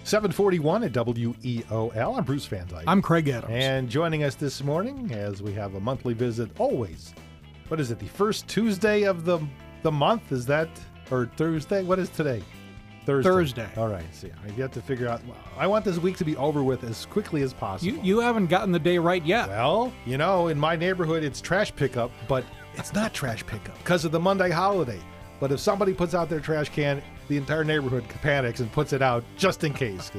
741 at WEOL. I'm Bruce Van Dyke. I'm Craig Adams. And joining us this morning as we have a monthly visit, always. What is it, the first Tuesday of the month? Is that, or Thursday? What is today? Thursday. All right. See, I have to figure out. I want this week to be over with as quickly as possible. You haven't gotten the day right yet. Well, in my neighborhood, it's trash pickup, but it's not trash pickup because of the Monday holiday. But if somebody puts out their trash can, the entire neighborhood panics and puts it out just in case.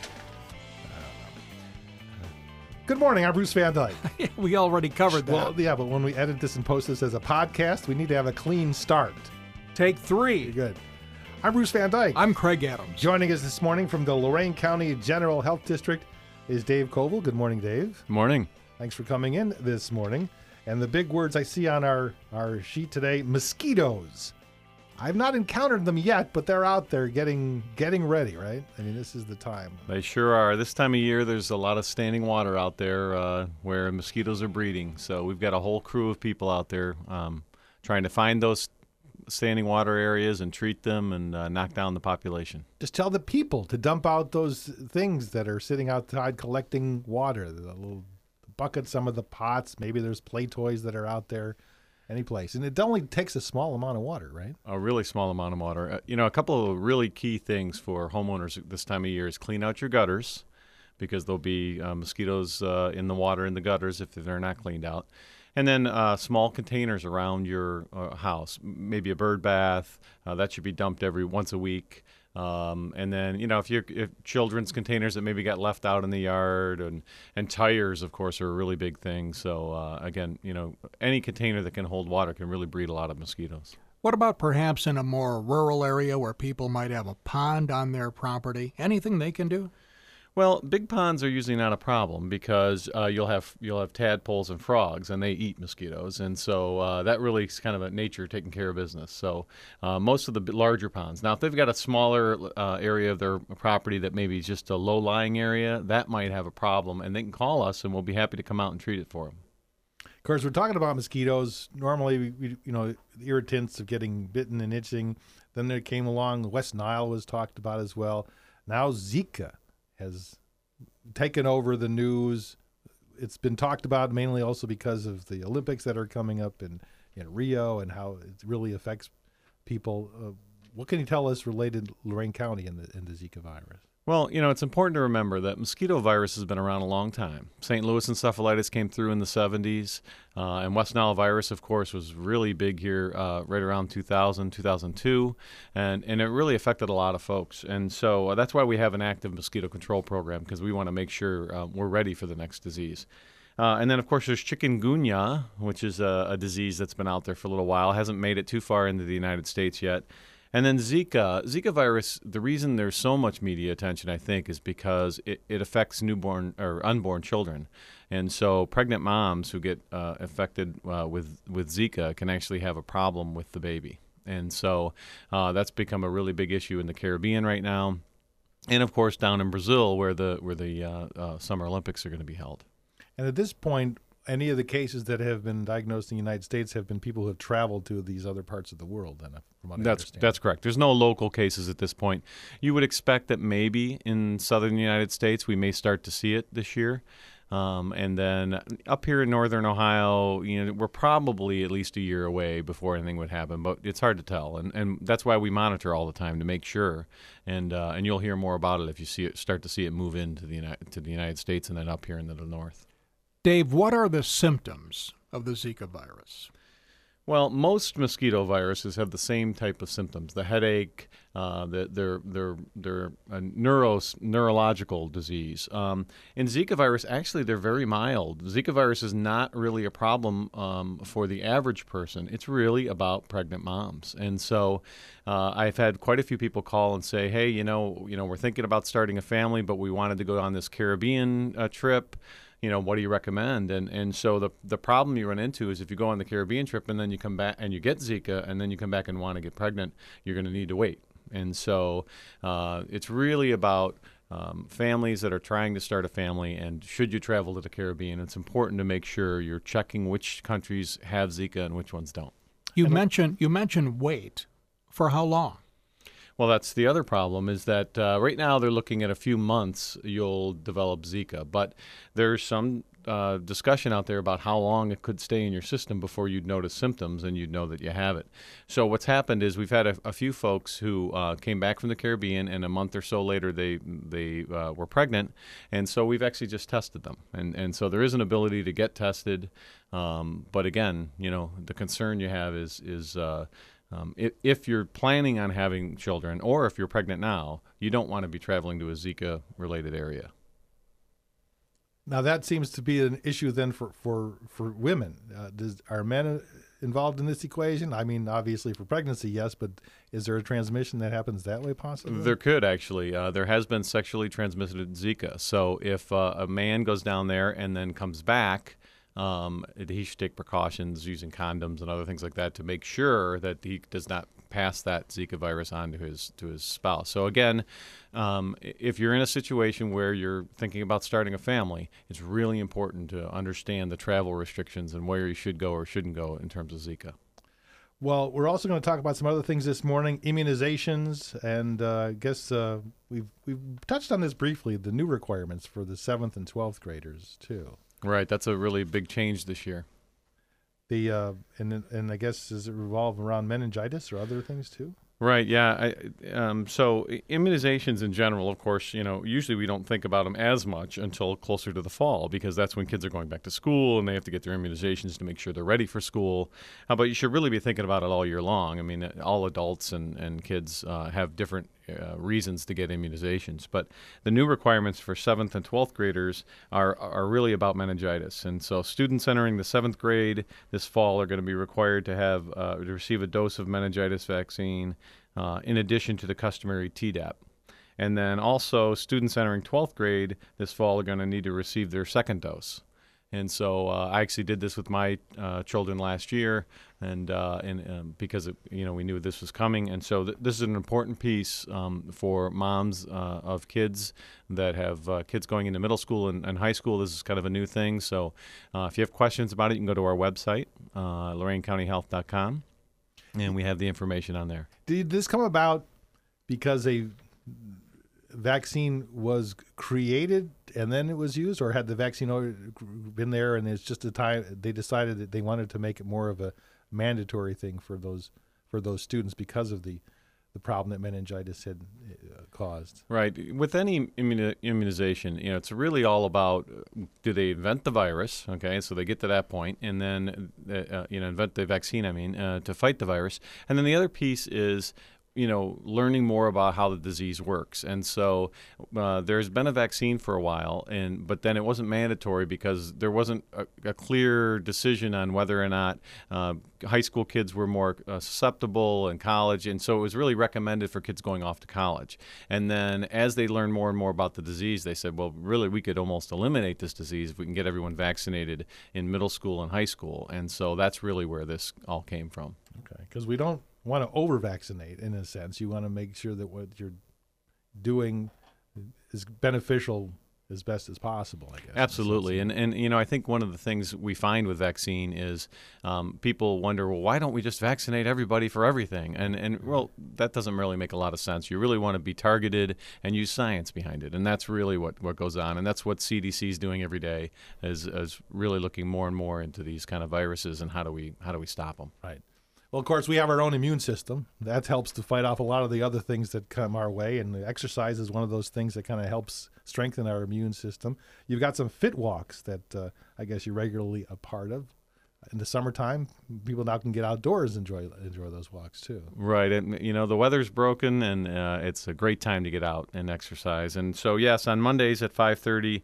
Good morning. I'm Bruce Van Dyke. We already covered that. Well, yeah, but when we edit this and post this as a podcast, we need to have a clean start. Take 3. Good. I'm Bruce Van Dyke. I'm Craig Adams. Joining us this morning from the Lorain County General Health District is Dave Koval. Good morning, Dave. Good morning. Thanks for coming in this morning. And the big words I see on our sheet today, mosquitoes. I've not encountered them yet, but they're out there getting ready, right? I mean, this is the time. They sure are. This time of year, there's a lot of standing water out there where mosquitoes are breeding. So we've got a whole crew of people out there trying to find those standing water areas and treat them and knock down the population. Just tell the people to dump out those things that are sitting outside collecting water, the little buckets, some of the pots. Maybe there's play toys that are out there. Any place. And it only takes a small amount of water, right? A really small amount of water. A couple of really key things for homeowners this time of year is clean out your gutters because there'll be mosquitoes in the water in the gutters if they're not cleaned out. And then small containers around your house, maybe a bird bath, that should be dumped once a week. And then, if children's containers that maybe got left out in the yard and tires, of course, are a really big thing. So, again, any container that can hold water can really breed a lot of mosquitoes. What about perhaps in a more rural area where people might have a pond on their property? Anything they can do? Well, big ponds are usually not a problem because you'll have tadpoles and frogs, and they eat mosquitoes, and so that really is kind of a nature taking care of business. So most of the larger ponds. Now, if they've got a smaller area of their property that maybe is just a low-lying area, that might have a problem, and they can call us, and we'll be happy to come out and treat it for them. Of course, we're talking about mosquitoes. Normally, the irritants of getting bitten and itching. Then there came along West Nile was talked about as well. Now Zika has taken over the news. It's been talked about mainly also because of the Olympics that are coming up in Rio and how it really affects people. What can you tell us related to Lorain County and the Zika virus? Well, it's important to remember that mosquito virus has been around a long time. St. Louis encephalitis came through in the 70s, and West Nile virus, of course, was really big here right around 2000, 2002, and it really affected a lot of folks. And so that's why we have an active mosquito control program, because we want to make sure we're ready for the next disease. And then, of course, there's chikungunya, which is a disease that's been out there for a little while, hasn't made it too far into the United States yet. And then Zika virus, the reason there's so much media attention, I think, is because it affects newborn or unborn children. And so pregnant moms who get affected with Zika can actually have a problem with the baby. And so that's become a really big issue in the Caribbean right now. And, of course, down in Brazil where the Summer Olympics are going to be held. And at this point, any of the cases that have been diagnosed in the United States have been people who have traveled to these other parts of the world, then, from what I understand. That's correct. There's no local cases at this point. You would expect that maybe in southern United States we may start to see it this year. And then up here in northern Ohio, we're probably at least a year away before anything would happen, but it's hard to tell. And that's why we monitor all the time to make sure. And you'll hear more about it if you start to see it move into the United States and then up here into the north. Dave, what are the symptoms of the Zika virus? Well, most mosquito viruses have the same type of symptoms: the headache, they're a neurological disease. In Zika virus, actually, they're very mild. Zika virus is not really a problem for the average person. It's really about pregnant moms. And so I've had quite a few people call and say, hey, we're thinking about starting a family, but we wanted to go on this Caribbean trip. What do you recommend? And so the problem you run into is if you go on the Caribbean trip and then you come back and you get Zika and then you come back and want to get pregnant, you're going to need to wait. And so it's really about families that are trying to start a family, and should you travel to the Caribbean, it's important to make sure you're checking which countries have Zika and which ones don't. You mentioned wait. For how long? Well, that's the other problem is that right now they're looking at a few months you'll develop Zika, but there's some discussion out there about how long it could stay in your system before you'd notice symptoms and you'd know that you have it. So what's happened is we've had a few folks who came back from the Caribbean, and a month or so later they were pregnant, and so we've actually just tested them, and so there is an ability to get tested, but again, the concern you have is if you're planning on having children, or if you're pregnant now, you don't want to be traveling to a Zika-related area. Now that seems to be an issue then for women. Are men involved in this equation? I mean, obviously for pregnancy, yes, but is there a transmission that happens that way possibly? There could actually. There has been sexually transmitted Zika. So if a man goes down there and then comes back, he should take precautions using condoms and other things like that to make sure that he does not pass that Zika virus on to his spouse. So again, if you're in a situation where you're thinking about starting a family, it's really important to understand the travel restrictions and where you should go or shouldn't go in terms of Zika. Well, we're also going to talk about some other things this morning, immunizations, and I guess we've touched on this briefly, the new requirements for the 7th and 12th graders too. Right, that's a really big change this year. And I guess does it revolve around meningitis or other things too? Right. Yeah. So immunizations in general, of course, usually we don't think about them as much until closer to the fall, because that's when kids are going back to school and they have to get their immunizations to make sure they're ready for school. But you should really be thinking about it all year long. I mean, all adults and kids have different reasons to get immunizations. But the new requirements for 7th and 12th graders are really about meningitis. And so students entering the 7th grade this fall are going to be required to have to receive a dose of meningitis vaccine in addition to the customary Tdap. And then also students entering 12th grade this fall are going to need to receive their second dose. And so I actually did this with my children last year, and because we knew this was coming, and so this is an important piece for moms of kids that have kids going into middle school and high school. This is kind of a new thing. So if you have questions about it, you can go to our website, LorainCountyHealth.com, and we have the information on there. Did this come about because a vaccine was created and then it was used, or had the vaccine already been there and it's just a time they decided that they wanted to make it more of a mandatory thing for those students because of the problem that meningitis had caused? Right. With any immunization, it's really all about, do they invent the virus? Okay, so they get to that point, and then invent the vaccine. To fight the virus, and then the other piece is learning more about how the disease works. And so there's been a vaccine for a while, but then it wasn't mandatory because there wasn't a clear decision on whether or not high school kids were more susceptible in college. And so it was really recommended for kids going off to college. And then as they learned more and more about the disease, they said, well, really, we could almost eliminate this disease if we can get everyone vaccinated in middle school and high school. And so that's really where this all came from. Okay, because we don't want to over-vaccinate in a sense. You want to make sure that what you're doing is beneficial as best as possible, I guess. Absolutely. And I think one of the things we find with vaccine is people wonder, well, why don't we just vaccinate everybody for everything? And well, that doesn't really make a lot of sense. You really want to be targeted and use science behind it. And that's really what goes on. And that's what CDC is doing every day, is really looking more and more into these kind of viruses and how do we stop them. Right. Well, of course, we have our own immune system. That helps to fight off a lot of the other things that come our way, and the exercise is one of those things that kind of helps strengthen our immune system. You've got some fit walks that I guess you're regularly a part of. In the summertime, people now can get outdoors and enjoy those walks too. Right, and the weather's broken, and it's a great time to get out and exercise. And so, yes, on Mondays at 5:30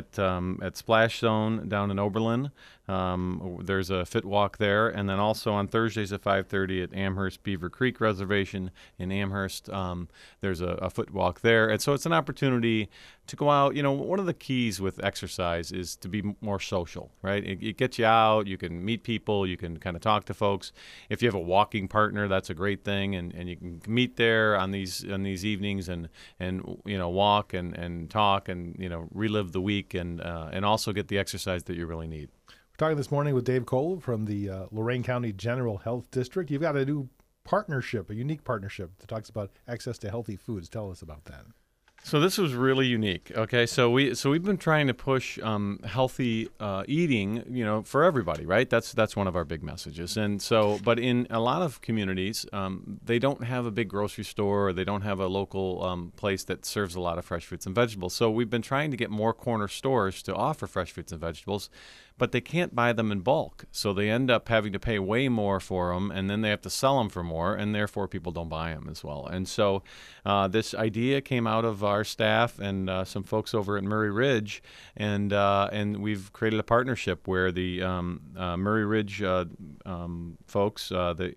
at Splash Zone down in Oberlin, there's a fit walk there, and then also on Thursdays at 5:30 at Amherst Beaver Creek Reservation in Amherst, there's a foot walk there. And so it's an opportunity to go out. One of the keys with exercise is to be more social, right? It gets you out. You can meet people. You can kind of talk to folks. If you have a walking partner, that's a great thing, and you can meet there on these evenings and walk and talk and relive the week and also get the exercise that you really need. We're talking this morning with Dave Cole from the Lorain County General Health District. You've got a new partnership, a unique partnership that talks about access to healthy foods. Tell us about that. So this was really unique. Okay, so we've been trying to push healthy eating, for everybody, right? That's one of our big messages. And so, but in a lot of communities, they don't have a big grocery store, or they don't have a local place that serves a lot of fresh fruits and vegetables. So we've been trying to get more corner stores to offer fresh fruits and vegetables, but they can't buy them in bulk. So they end up having to pay way more for them, and then they have to sell them for more, and therefore people don't buy them as well. And so this idea came out of our staff and some folks over at Murray Ridge, and we've created a partnership where the Murray Ridge folks,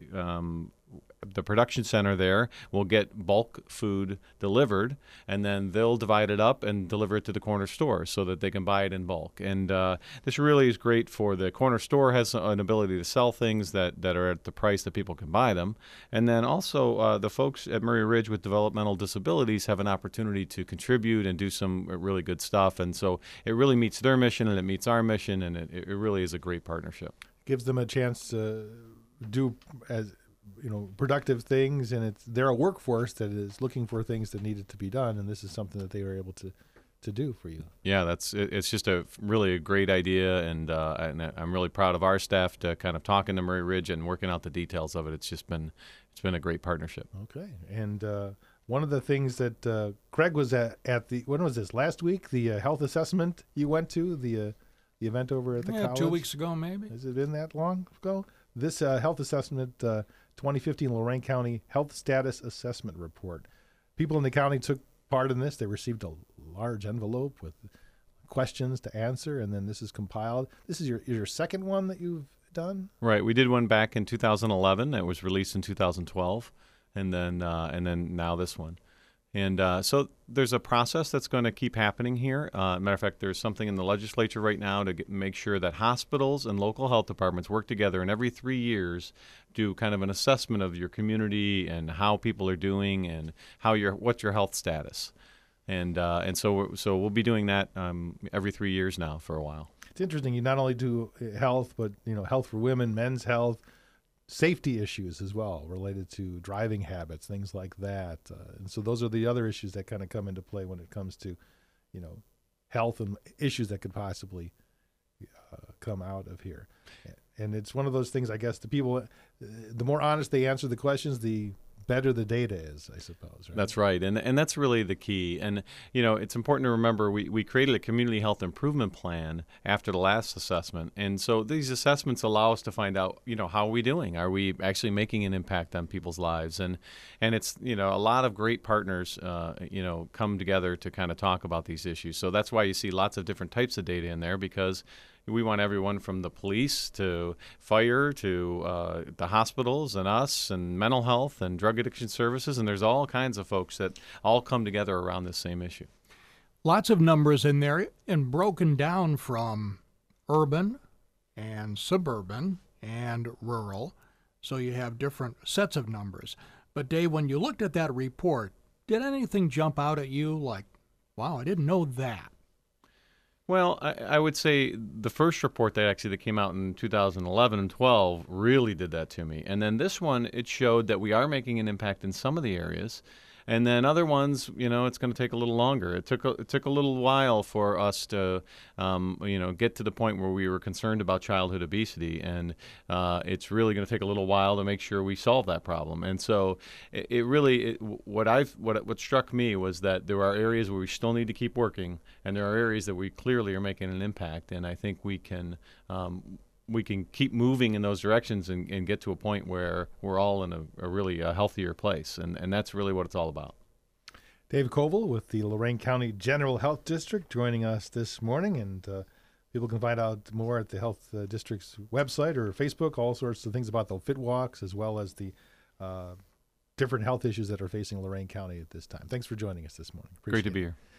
the production center there will get bulk food delivered, and then they'll divide it up and deliver it to the corner store so that they can buy it in bulk. And this really is great for the corner store, has an ability to sell things that are at the price that people can buy them. And then also the folks at Murray Ridge with developmental disabilities have an opportunity to contribute and do some really good stuff. And so it really meets their mission, and it meets our mission, and it really is a great partnership. Gives them a chance to do productive things, and they're a workforce that is looking for things that needed to be done, and this is something that they were able to do for you. Yeah, it's just really a great idea, and I'm really proud of our staff to kind of talking to Murray Ridge and working out the details of it. It's been a great partnership. Okay, and one of the things that Craig was at the, when was this, last week, the health assessment you went to, the event over at the college? 2 weeks ago, maybe. Has it been that long ago? This health assessment, 2015 Lorain County Health Status Assessment Report. People in the county took part in this. They received a large envelope with questions to answer, and then this is compiled. This is your second one that you've done? Right. We did one back in 2011. It was released in 2012, and then now this one. And so there's a process that's going to keep happening here. Matter of fact, there's something in the legislature right now to make sure that hospitals and local health departments work together, and every 3 years do kind of an assessment of your community and how people are doing and what's your health status. And so we'll be doing that every 3 years now for a while. It's interesting. You not only do health, but health for women, men's health, safety issues as well related to driving habits, things like that. And so those are the other issues that kind of come into play when it comes to, health and issues that could possibly come out of here. And it's one of those things, I guess, the people, the more honest they answer the questions, the better the data is, I suppose. Right? That's right. And that's really the key. And, it's important to remember we created a community health improvement plan after the last assessment. And so these assessments allow us to find out, how are we doing? Are we actually making an impact on people's lives? And it's, a lot of great partners, come together to kind of talk about these issues. So that's why you see lots of different types of data in there, because we want everyone from the police to fire to the hospitals and us and mental health and drug addiction services. And there's all kinds of folks that all come together around this same issue. Lots of numbers in there and broken down from urban and suburban and rural. So you have different sets of numbers. But Dave, when you looked at that report, did anything jump out at you like, wow, I didn't know that? Well, I would say the first report that came out in 2011 and 12 really did that to me. And then this one, it showed that we are making an impact in some of the areas. And then other ones, it's going to take a little longer. It took a little while for us to, get to the point where we were concerned about childhood obesity, and it's really going to take a little while to make sure we solve that problem. And so, what struck me was that there are areas where we still need to keep working, and there are areas that we clearly are making an impact. And I think we can keep moving in those directions and get to a point where we're all in a really healthier place. And that's really what it's all about. Dave Koval with the Lorain County General Health District joining us this morning. And people can find out more at the Health District's website or Facebook, all sorts of things about the Fit Walks, as well as the different health issues that are facing Lorain County at this time. Thanks for joining us this morning. Great to be here.